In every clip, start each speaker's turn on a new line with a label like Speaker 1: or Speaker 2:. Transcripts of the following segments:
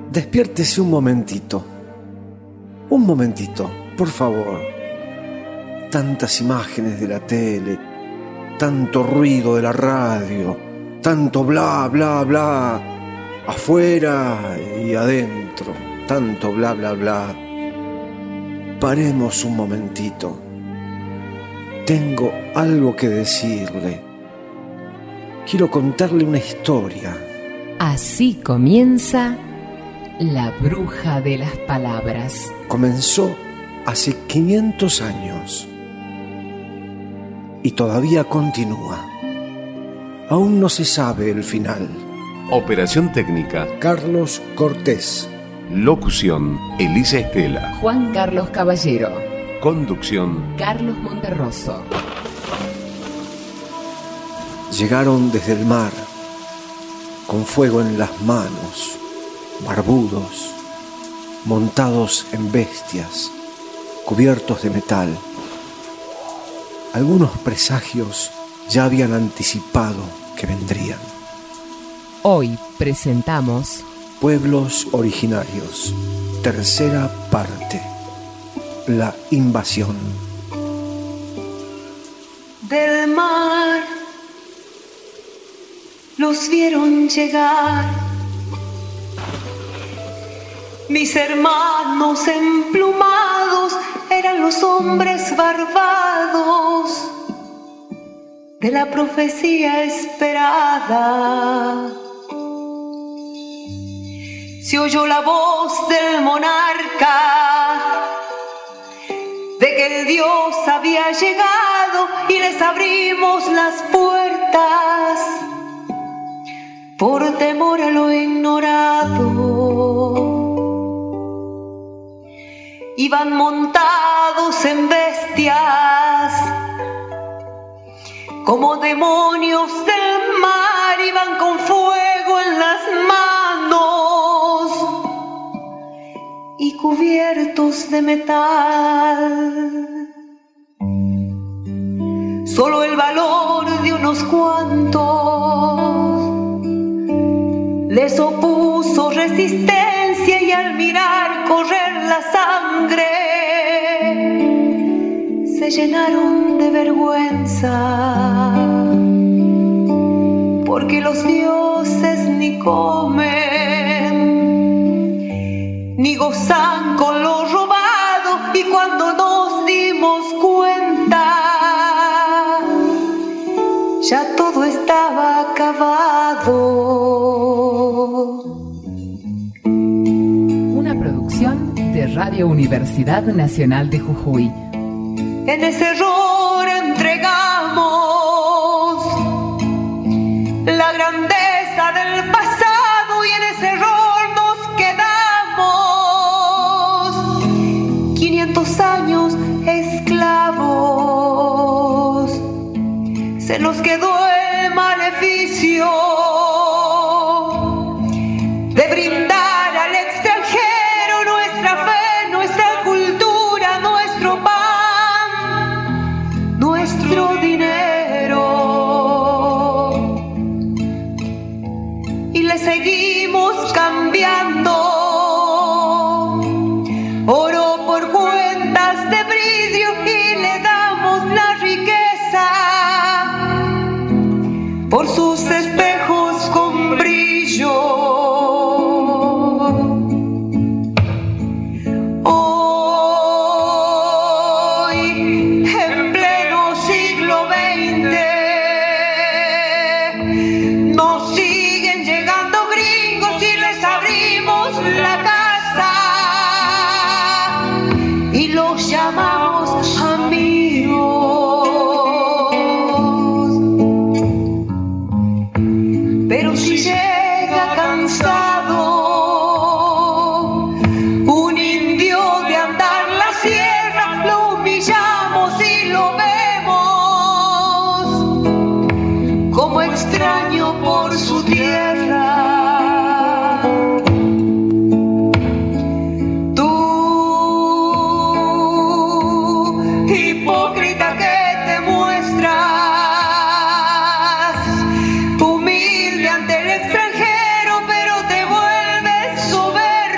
Speaker 1: despiértese un momentito, por favor. Tantas imágenes de la tele, tanto ruido de la radio, tanto bla, bla, bla, afuera y adentro, tanto bla, bla, bla. Paremos un momentito. Tengo algo que decirle. Quiero contarle una historia.
Speaker 2: Así comienza La Bruja de las Palabras.
Speaker 1: Comenzó hace 500 años y todavía continúa. Aún no se sabe el final.
Speaker 3: Operación técnica:
Speaker 1: Carlos Cortés.
Speaker 3: Locución: Elisa Estela.
Speaker 2: Juan Carlos Caballero.
Speaker 3: Conducción:
Speaker 2: Carlos Monterroso.
Speaker 1: Llegaron desde el mar, con fuego en las manos, barbudos, montados en bestias, cubiertos de metal. Algunos presagios ya habían anticipado que vendrían.
Speaker 2: Hoy presentamos
Speaker 1: Pueblos Originarios, tercera parte, la invasión.
Speaker 4: Del mar los vieron llegar mis hermanos emplumados, eran los hombres barbados de la profecía esperada. Se oyó la voz del monarca de que el Dios había llegado y les abrimos las puertas por temor a lo ignorado. Iban montados en bestias, como demonios del mar, iban con fuego en las manos y cubiertos de metal. Solo el valor de unos cuantos les opuso resistencia y al mirar correr la sangre se llenaron de vergüenza, porque los dioses ni comen ni gozan con lo robado, y cuando nos dimos cuenta ya todo estaba acabado.
Speaker 2: Una producción de Radio Universidad Nacional de Jujuy.
Speaker 4: En ese error entregamos la grandeza del pasado y en ese error nos quedamos 500 años esclavos. Se nos quedó el maleficio de brindar al extranjero nuestra fe, nuestra cultura, nuestro pan, nuestro dinero. Y le seguimos cambiando oro por cuentas de vidrio y le damos la riqueza por sus espejos con brillo. Hoy, en pleno siglo XX, nos siguen llegando gringos y les abrimos la casa y los llamamos amigos. Pero si llega cansado un indio de andar la sierra, lo humillamos y lo vemos como extraño por su tierra. Tú, hipócrita que te muestras humilde ante el extranjero, pero te vuelves soberbio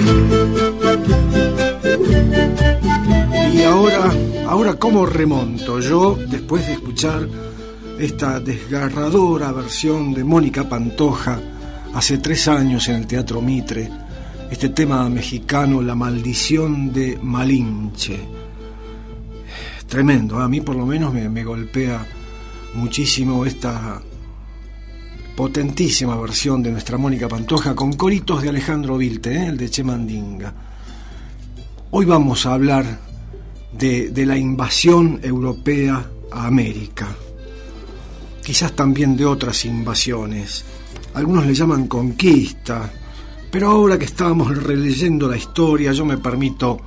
Speaker 1: Y ahora ¿cómo remonto yo después de escuchar esta desgarradora versión de Mónica Pantoja hace 3 años en el Teatro Mitre, este tema mexicano, La maldición de Malinche? Tremendo, a mí por lo menos me golpea muchísimo esta potentísima versión de nuestra Mónica Pantoja con coritos de Alejandro Vilte, el de Che Mandinga. Hoy vamos a hablar de la invasión europea a América, quizás también de otras invasiones. Algunos le llaman conquista, pero ahora que estábamos releyendo la historia, yo me permito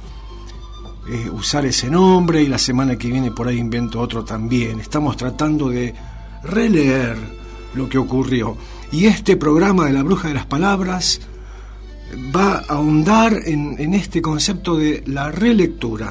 Speaker 1: usar ese nombre, y la semana que viene por ahí invento otro también. Estamos tratando de releer lo que ocurrió, y este programa de La Bruja de las Palabras va a ahondar en este concepto de la relectura.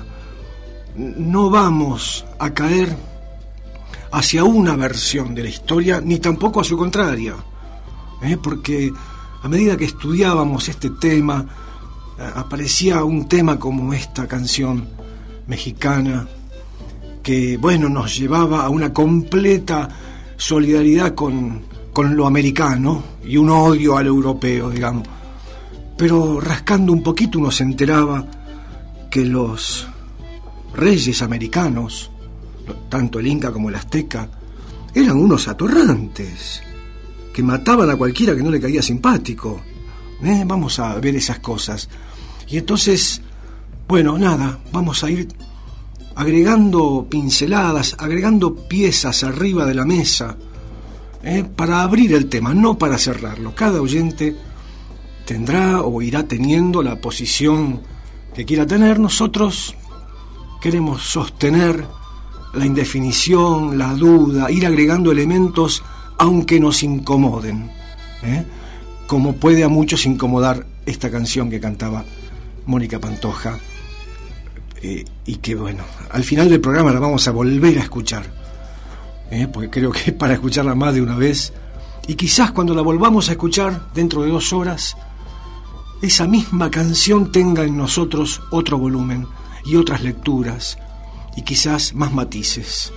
Speaker 1: No vamos a caer hacia una versión de la historia, ni tampoco a su contraria, porque a medida que estudiábamos este tema, aparecía un tema como esta canción mexicana que, bueno, nos llevaba a una completa solidaridad con lo americano y un odio al europeo, digamos. Pero rascando un poquito uno se enteraba que los reyes americanos, tanto el inca como el azteca, eran unos atorrantes que mataban a cualquiera que no le caía simpático. Vamos a ver esas cosas. Y entonces, bueno, nada, vamos a ir agregando pinceladas, agregando piezas arriba de la mesa, para abrir el tema, no para cerrarlo. Cada oyente tendrá o irá teniendo la posición que quiera tener. Nosotros queremos sostener la indefinición, la duda, ir agregando elementos aunque nos incomoden, como puede a muchos incomodar esta canción que cantaba Mónica Pantoja, y que, bueno, al final del programa la vamos a volver a escuchar, porque creo que es para escucharla más de una vez, y quizás cuando la volvamos a escuchar dentro de 2 horas, esa misma canción tenga en nosotros otro volumen y otras lecturas, y quizás más matices.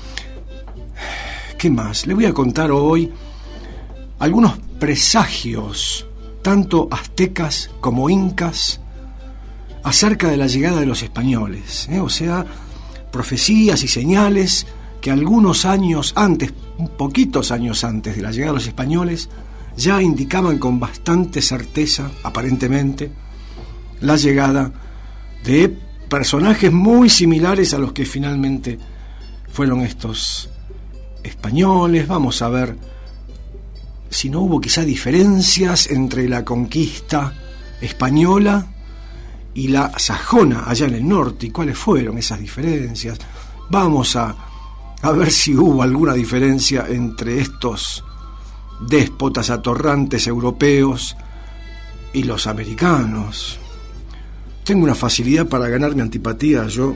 Speaker 1: ¿Qué más? Le voy a contar hoy algunos presagios, tanto aztecas como incas, acerca de la llegada de los españoles, o sea, profecías y señales que algunos años antes, poquitos años antes de la llegada de los españoles, ya indicaban con bastante certeza, aparentemente, la llegada de personajes muy similares a los que finalmente fueron estos españoles. Vamos a ver si no hubo quizá diferencias entre la conquista española y la sajona allá en el norte, y cuáles fueron esas diferencias. Vamos a ver si hubo alguna diferencia entre estos déspotas atorrantes europeos y los americanos. Tengo una facilidad para ganarme antipatía yo.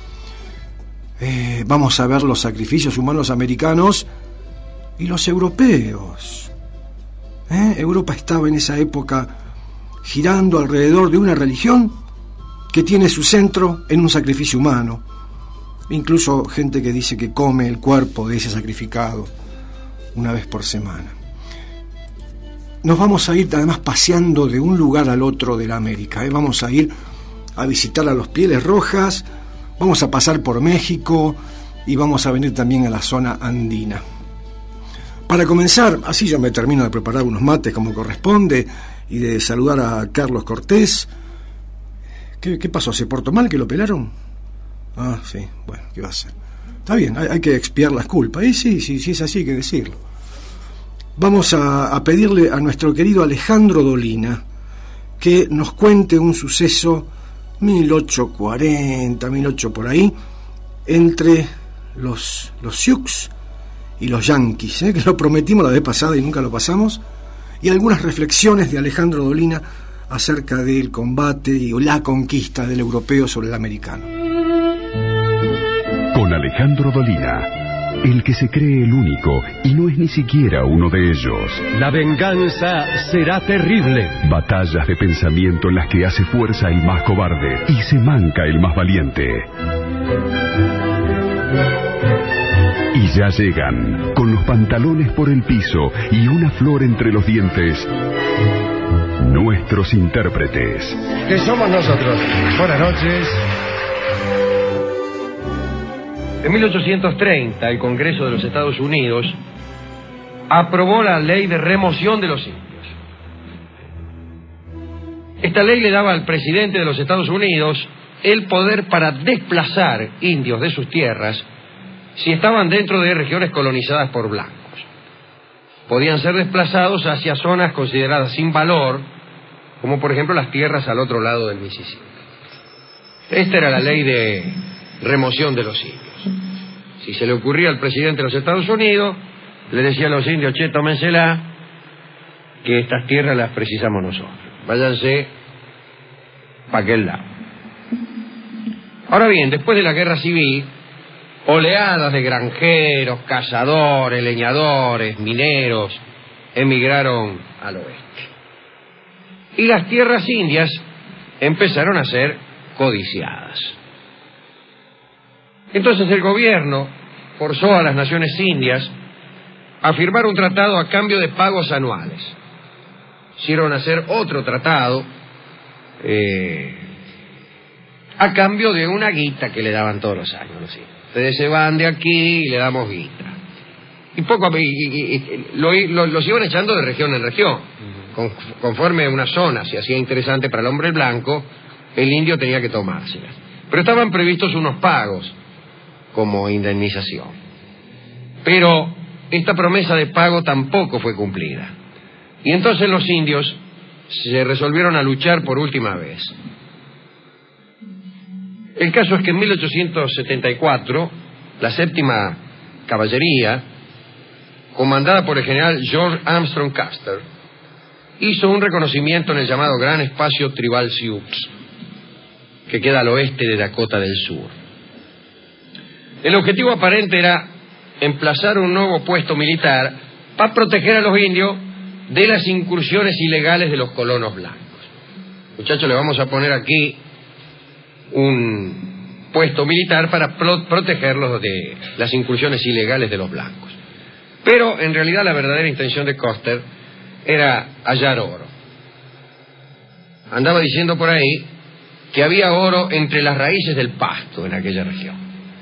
Speaker 1: Vamos a ver los sacrificios humanos americanos y los europeos. Europa estaba en esa época girando alrededor de una religión que tiene su centro en un sacrificio humano. Incluso gente que dice que come el cuerpo de ese sacrificado una vez por semana. Nos vamos a ir además paseando de un lugar al otro de la América. Vamos a ir a visitar a los Pieles Rojas, vamos a pasar por México y vamos a venir también a la zona andina. Para comenzar, así yo me termino de preparar unos mates como corresponde y de saludar a Carlos Cortés. ¿Qué pasó? ¿Se portó mal que lo pelaron? Ah, sí, bueno, ¿qué va a hacer? Está bien, hay que expiar las culpas. Sí, es así, hay que decirlo. Vamos a pedirle a nuestro querido Alejandro Dolina que nos cuente un suceso 1840, 18 por ahí, entre los Sioux y los Yankees, que lo prometimos la vez pasada y nunca lo pasamos, y algunas reflexiones de Alejandro Dolina acerca del combate y la conquista del europeo sobre el americano.
Speaker 3: Con Alejandro Dolina,
Speaker 5: el que se cree el único y no es ni siquiera uno de ellos.
Speaker 6: La venganza será terrible.
Speaker 5: Batallas de pensamiento en las que hace fuerza el más cobarde y se manca el más valiente. Y ya llegan, con los pantalones por el piso y una flor entre los dientes, nuestros intérpretes.
Speaker 7: ¿Qué somos nosotros? Buenas noches.
Speaker 8: En 1830, el Congreso de los Estados Unidos aprobó la ley de remoción de los indios. Esta ley le daba al presidente de los Estados Unidos el poder para desplazar indios de sus tierras si estaban dentro de regiones colonizadas por blancos. Podían ser desplazados hacia zonas consideradas sin valor, como por ejemplo las tierras al otro lado del Mississippi. Esta era la ley de remoción de los indios. Si se le ocurría al presidente de los Estados Unidos, le decía a los indios: che, tómensela, que estas tierras las precisamos nosotros. Váyanse para aquel lado. Ahora bien, después de la guerra civil, oleadas de granjeros, cazadores, leñadores, mineros, emigraron al oeste. Y las tierras indias empezaron a ser codiciadas. Entonces el gobierno forzó a las naciones indias a firmar un tratado a cambio de pagos anuales. Hicieron hacer otro tratado a cambio de una guita que le daban todos los años. ¿No? Ustedes se van de aquí y le damos guita. Y poco los iban echando de región en región. Conforme una zona se hacía interesante para el hombre blanco, el indio tenía que tomárselas. Pero estaban previstos unos pagos como indemnización. Pero esta promesa de pago tampoco fue cumplida. Y entonces los indios se resolvieron a luchar por última vez. El caso es que en 1874, la 7ª Caballería, comandada por el general George Armstrong Custer, hizo un reconocimiento en el llamado Gran Espacio Tribal Sioux, que queda al oeste de Dakota del Sur. El objetivo aparente era emplazar un nuevo puesto militar para proteger a los indios de las incursiones ilegales de los colonos blancos. Muchachos, le vamos a poner aquí un puesto militar para protegerlos de las incursiones ilegales de los blancos. Pero en realidad la verdadera intención de Custer era hallar oro. Andaba diciendo por ahí que había oro entre las raíces del pasto en aquella región.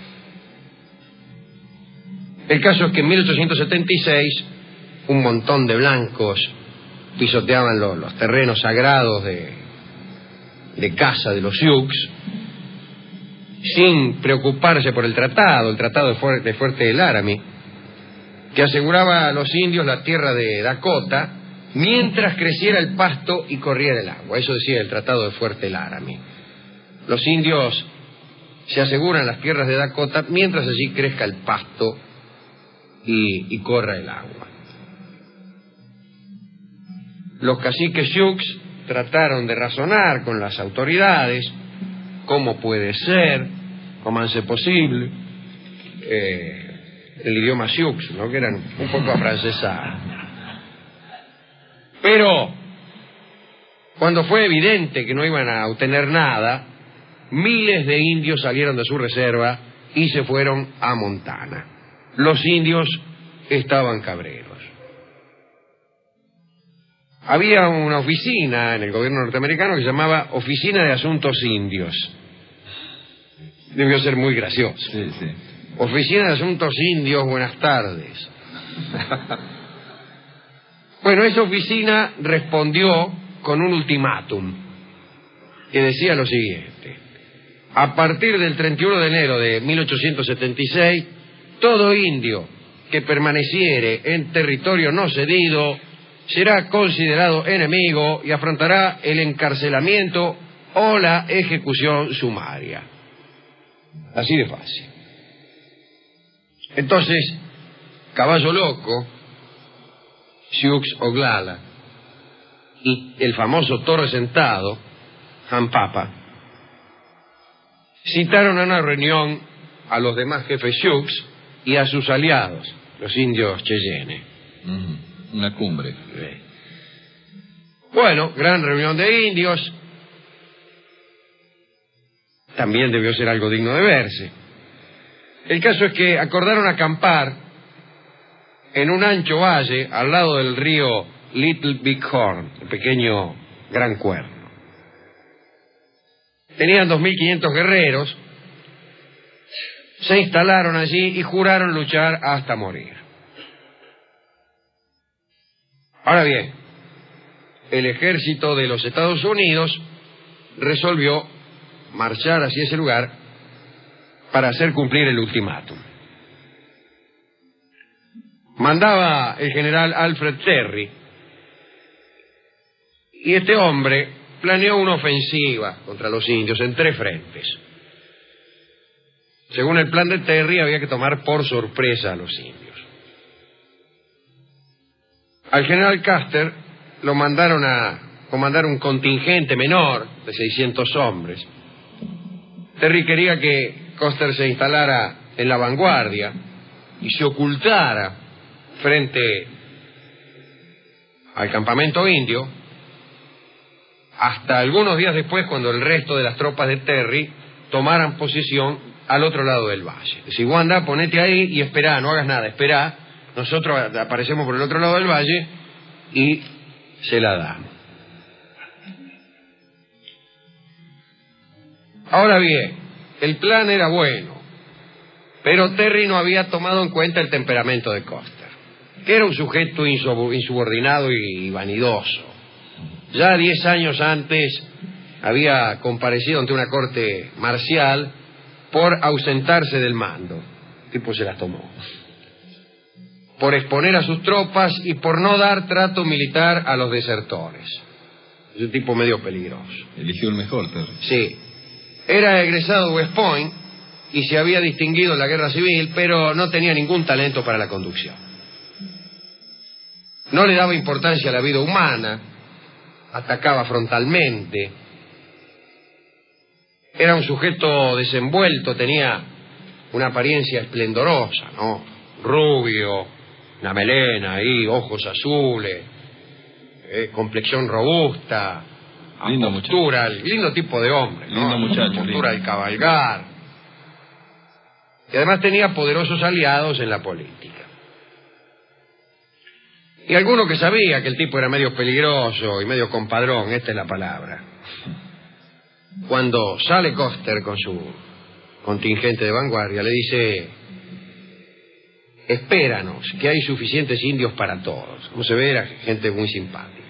Speaker 8: El caso es que en 1876 un montón de blancos pisoteaban los terrenos sagrados de caza de los Sioux sin preocuparse por el tratado de Fuerte del Laramie, que aseguraba a los indios la tierra de Dakota mientras creciera el pasto y corriera el agua. Eso decía el Tratado de Fuerte del Laramie. Los indios se aseguran las tierras de Dakota mientras allí crezca el pasto y corra el agua. Los caciques Sioux trataron de razonar con las autoridades. ¿Cómo puede ser? ¿Cómo hace posible? El idioma Sioux, ¿no? Que eran un poco afrancesados. Pero cuando fue evidente que no iban a obtener nada, miles de indios salieron de su reserva y se fueron a Montana. Los indios estaban cabreros. Había una oficina en el gobierno norteamericano que se llamaba Oficina de Asuntos Indios. Debió ser muy gracioso. Sí, sí. Oficina de Asuntos Indios, buenas tardes. Bueno, esa oficina respondió con un ultimátum que decía lo siguiente: a partir del 31 de enero de 1876, todo indio que permaneciere en territorio no cedido será considerado enemigo y afrontará el encarcelamiento o la ejecución sumaria. Así de fácil. Entonces, Caballo Loco, Sioux Oglala y el famoso Torre Sentado, Jampapa, citaron a una reunión a los demás jefes Sioux y a sus aliados, los indios Cheyenne.
Speaker 9: Una cumbre.
Speaker 8: Bueno, gran reunión de indios. También debió ser algo digno de verse. El caso es que acordaron acampar en un ancho valle al lado del río Little Big Horn, el pequeño Gran Cuerno. Tenían 2.500 guerreros, se instalaron allí y juraron luchar hasta morir. Ahora bien, el ejército de los Estados Unidos resolvió marchar hacia ese lugar para hacer cumplir el ultimátum. Mandaba el general Alfred Terry, y este hombre planeó una ofensiva contra los indios en 3 frentes. Según el plan de Terry, había que tomar por sorpresa a los indios. Al general Custer lo mandaron a comandar un contingente menor de 600 hombres. Terry quería que Custer se instalara en la vanguardia y se ocultara frente al campamento indio hasta algunos días después, cuando el resto de las tropas de Terry tomaran posición al otro lado del valle. Si vos andá, ponete ahí y esperá, no hagas nada, esperá. Nosotros aparecemos por el otro lado del valle y se la damos. Ahora bien, el plan era bueno, pero Terry no había tomado en cuenta el temperamento de Custer, que era un sujeto insubordinado y vanidoso. Ya 10 años antes había comparecido ante una corte marcial por ausentarse del mando. El tipo se las tomó. Por exponer a sus tropas y por no dar trato militar a los desertores. Es un tipo medio peligroso.
Speaker 9: Eligió el mejor, Terry.
Speaker 8: Sí. Era egresado de West Point y se había distinguido en la guerra civil, pero no tenía ningún talento para la conducción. No le daba importancia a la vida humana, atacaba frontalmente. Era un sujeto desenvuelto, tenía una apariencia esplendorosa, ¿no? Rubio, una melena ahí, ojos azules, complexión robusta,
Speaker 9: lindo
Speaker 8: postura, lindo tipo de hombre, ¿no?
Speaker 9: Lindo muchacho,
Speaker 8: postura
Speaker 9: lindo.
Speaker 8: al cabalgar. Y además tenía poderosos aliados en la política. Y alguno que sabía que el tipo era medio peligroso y medio compadrón, esta es la palabra. Cuando sale Custer con su contingente de vanguardia, le dice: espéranos, que hay suficientes indios para todos. Como se ve, era gente muy simpática.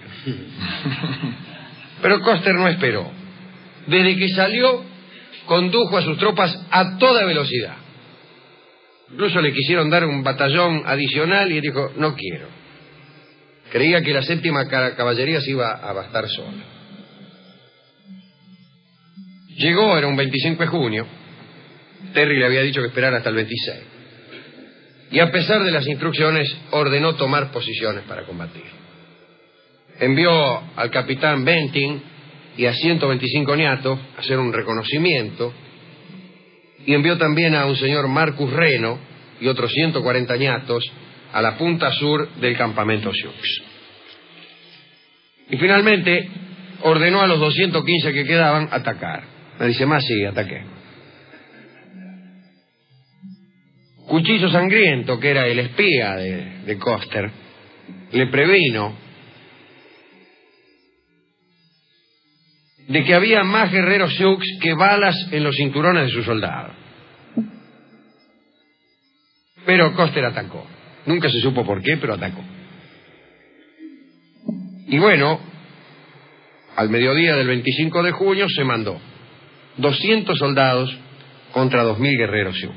Speaker 8: Pero Custer no esperó. Desde que salió, condujo a sus tropas a toda velocidad. Incluso le quisieron dar un batallón adicional y él dijo: no quiero. Creía que la 7ª caballería se iba a bastar sola. Llegó, era un 25 de junio. Terry le había dicho que esperara hasta el 26. Y a pesar de las instrucciones, ordenó tomar posiciones para combatir. Envió al capitán Benting y a 125 ñatos a hacer un reconocimiento, y envió también a un señor Marcus Reno y otros 140 ñatos a la punta sur del campamento Sioux. Y finalmente ordenó a los 215 que quedaban atacar. Me dice: más sí, ataqué. Cuchillo Sangriento, que era el espía de Custer, le previno de que había más guerreros Sioux que balas en los cinturones de sus soldados. Pero Custer atacó. Nunca se supo por qué, pero atacó. Y bueno, al mediodía del 25 de junio se mandó 200 soldados contra 2.000 guerreros Sioux.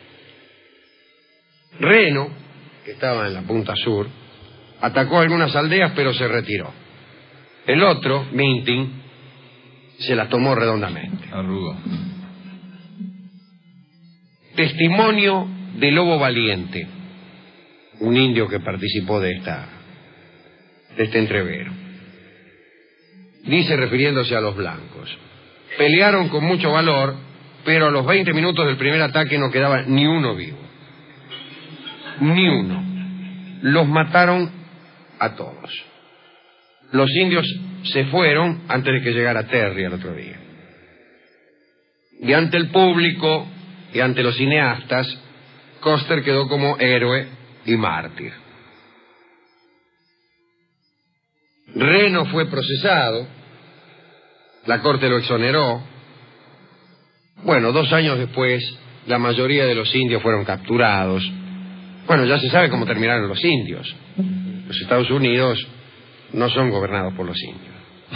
Speaker 8: Reno, que estaba en la punta sur, atacó algunas aldeas, pero se retiró. El otro, Benting, se las tomó redondamente.
Speaker 9: Arrugó.
Speaker 8: Testimonio de Lobo Valiente, un indio que participó de este entrevero. Dice, refiriéndose a los blancos: pelearon con mucho valor, pero a los 20 minutos del primer ataque no quedaba ni uno vivo. Ni uno. Los mataron a todos. Los indios se fueron antes de que llegara Terry al otro día. Y ante el público y ante los cineastas, Custer quedó como héroe y mártir. Reno fue procesado, la corte lo exoneró. Bueno, 2 años después, la mayoría de los indios fueron capturados. Bueno, ya se sabe cómo terminaron los indios. Los Estados Unidos no son gobernados por los indios.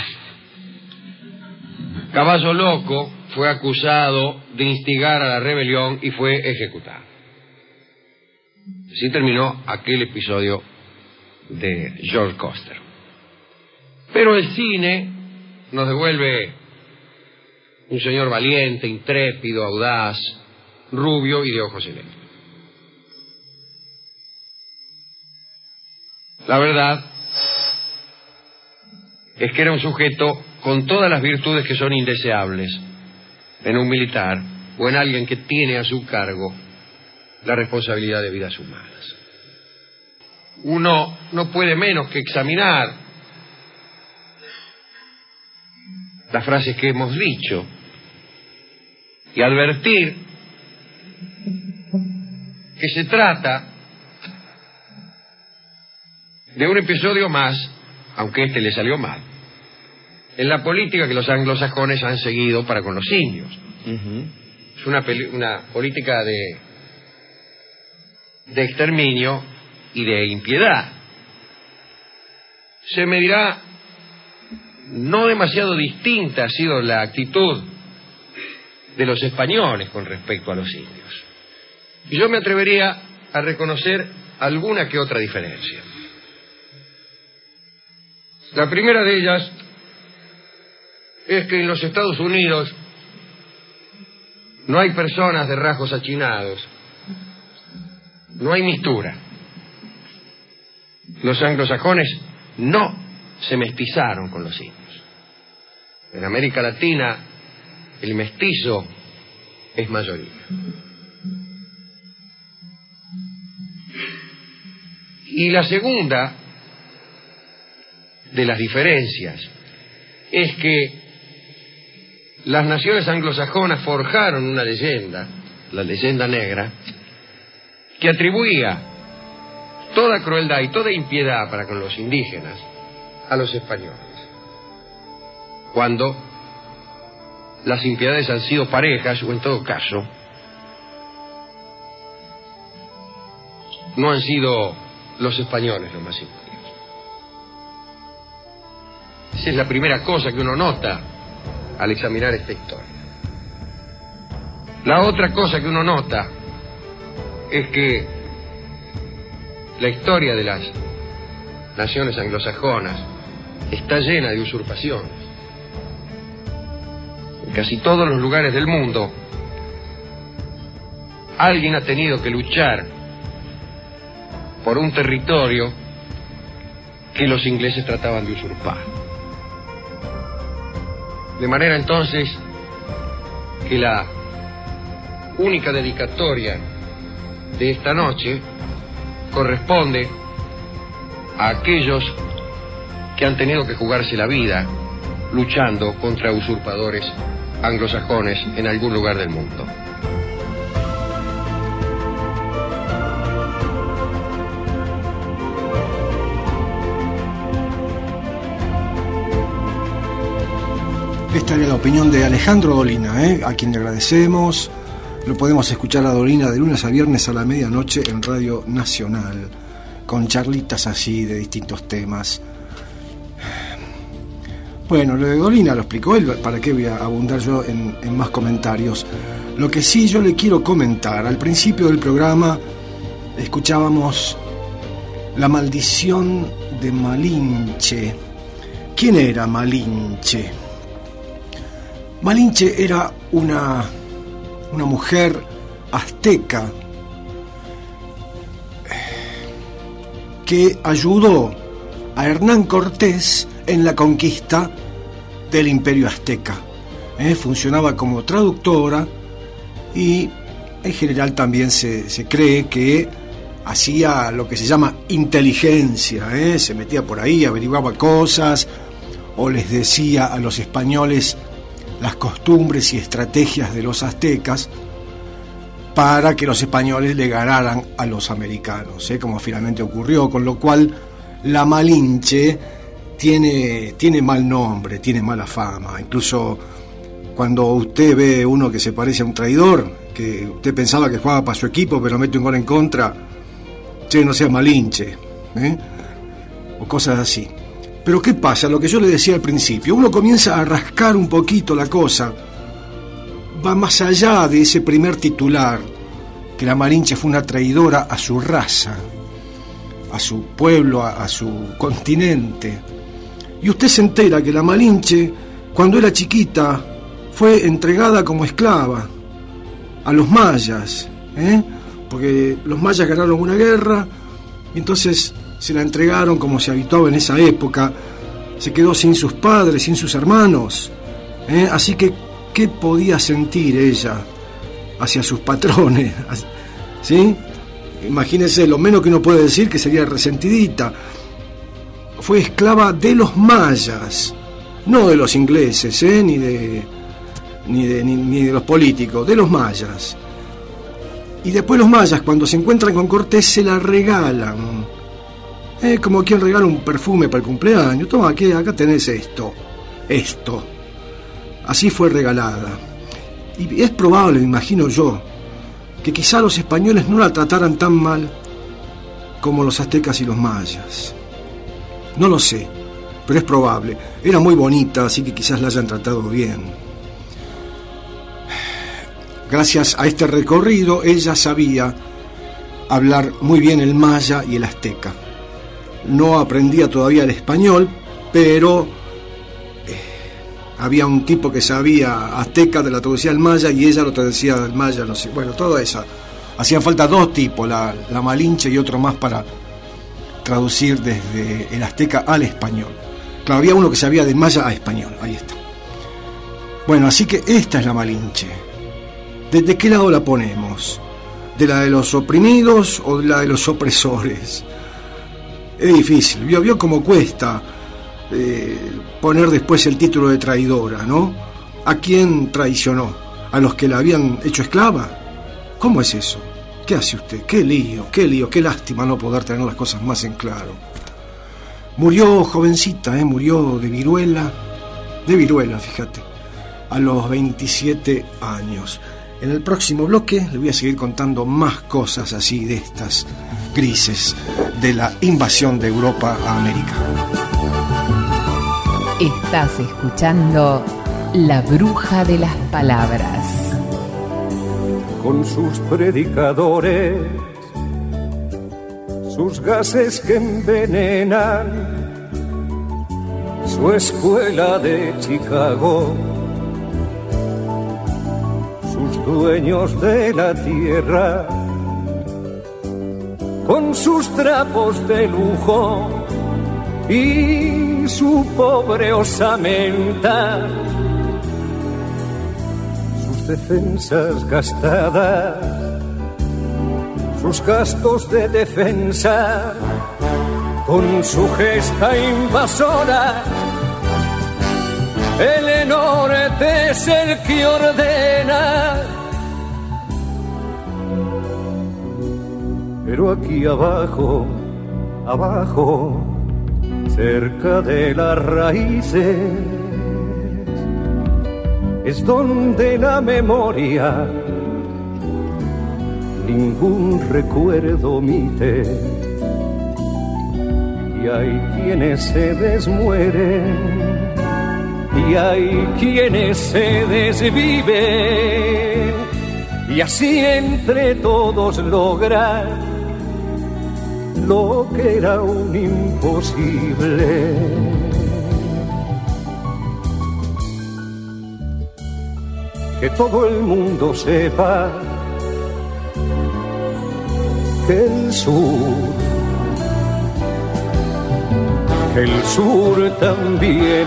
Speaker 8: Caballo Loco fue acusado de instigar a la rebelión y fue ejecutado. Así terminó aquel episodio de George Custer. Pero el cine nos devuelve un señor valiente, intrépido, audaz, rubio y de ojos celestes. La verdad es que era un sujeto con todas las virtudes que son indeseables en un militar o en alguien que tiene a su cargo la responsabilidad de vidas humanas. Uno no puede menos que examinar las frases que hemos dicho y advertir que se trata de un episodio más, aunque este le salió mal, en la política que los anglosajones han seguido para con los indios. Es una política de exterminio y de impiedad. Se me dirá, no demasiado distinta ha sido la actitud de los españoles con respecto a los indios. Y yo me atrevería a reconocer alguna que otra diferencia. La primera de ellas es que en los Estados Unidos no hay personas de rasgos achinados, no hay mistura. Los anglosajones no se mestizaron con los indios. En América Latina el mestizo es mayoría. Y la segunda de las diferencias es que las naciones anglosajonas forjaron una leyenda, la leyenda negra, que atribuía toda crueldad y toda impiedad para con los indígenas a los españoles, cuando las impiedades han sido parejas, o en todo caso no han sido los españoles los más impíos. Esa es la primera cosa que uno nota al examinar esta historia. La otra cosa que uno nota es que la historia de las naciones anglosajonas está llena de usurpaciones. En casi todos los lugares del mundo alguien ha tenido que luchar por un territorio que los ingleses trataban de usurpar. De manera entonces que la única dedicatoria de esta noche corresponde a aquellos que han tenido que jugarse la vida luchando contra usurpadores anglosajones en algún lugar del mundo.
Speaker 1: Esta era la opinión de Alejandro Dolina, a quien le agradecemos. Lo podemos escuchar a Dolina de lunes a viernes a la medianoche en Radio Nacional, con charlitas así de distintos temas. Bueno, lo de Dolina lo explicó él, ¿para qué voy a abundar yo en más comentarios? Lo que sí yo le quiero comentar, al principio del programa escuchábamos La maldición de Malinche. ¿Quién era Malinche? Malinche era una mujer azteca que ayudó a Hernán Cortés en la conquista del Imperio Azteca. Funcionaba como traductora y en general también se cree que hacía lo que se llama inteligencia, se metía por ahí, averiguaba cosas, o les decía a los españoles las costumbres y estrategias de los aztecas para que los españoles le ganaran a los americanos, como finalmente ocurrió, con lo cual la Malinche tiene mal nombre, tiene mala fama. Incluso cuando usted ve uno que se parece a un traidor, que usted pensaba que jugaba para su equipo pero mete un gol en contra, no sea Malinche, o cosas así. Pero ¿qué pasa? Lo que yo le decía al principio, uno comienza a rascar un poquito la cosa, va más allá de ese primer titular, que la Malinche fue una traidora a su raza, a su pueblo, a su continente. Y usted se entera que la Malinche, cuando era chiquita, fue entregada como esclava a los mayas, porque los mayas ganaron una guerra y entonces se la entregaron como se habituaba en esa época. Se quedó sin sus padres, sin sus hermanos, así que ¿qué podía sentir ella hacia sus patrones? ¿Sí? Imagínense, lo menos que uno puede decir que sería resentidita. Fue esclava de los mayas, no de los ingleses, ni de los políticos, de los mayas. Y después los mayas, cuando se encuentran con Cortés, se la regalan, como quien regala un perfume para el cumpleaños. Toma, acá tenés esto. Así fue regalada. Y es probable, me imagino yo, que quizá los españoles no la trataran tan mal como los aztecas y los mayas. No lo sé, pero es probable. Era muy bonita, así que quizás la hayan tratado bien. Gracias a este recorrido, ella sabía hablar muy bien el maya y el azteca. No aprendía todavía el español, pero había un tipo que sabía azteca, de la traducía al maya, y ella lo traducía al maya, no sé. Bueno, todo eso. Hacían falta dos tipos, la Malinche y otro más para traducir desde el azteca al español. Claro, había uno que sabía de maya a español, ahí está. Bueno, así que esta es la Malinche. ¿De qué lado la ponemos? ¿De la de los oprimidos o de la de los opresores? Es difícil, vio cómo cuesta poner después el título de traidora, ¿no? ¿A quién traicionó? ¿A los que la habían hecho esclava? ¿Cómo es eso? ¿Qué hace usted? Qué lío, qué lástima no poder tener las cosas más en claro. Murió jovencita, murió de viruela, fíjate, a los 27 años. En el próximo bloque le voy a seguir contando más cosas así, de estas grises de la invasión de Europa a América.
Speaker 2: Estás escuchando La Bruja de las Palabras.
Speaker 10: Con sus predicadores, sus gases que envenenan, su escuela de Chicago, sus dueños de la tierra, con sus trapos de lujo y su pobre osamenta, sus defensas gastadas, sus gastos de defensa, con su gesta invasora. El norte es el que ordena, pero aquí abajo, cerca de las raíces, es donde la memoria ningún recuerdo omite, y hay quienes se desmueren y hay quienes se desviven, y así entre todos lograr lo que era un imposible. Que todo el mundo sepa que el sur también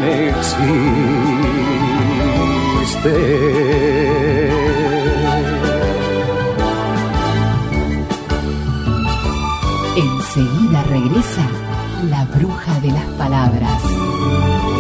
Speaker 10: existe.
Speaker 2: Regresa la bruja de las palabras.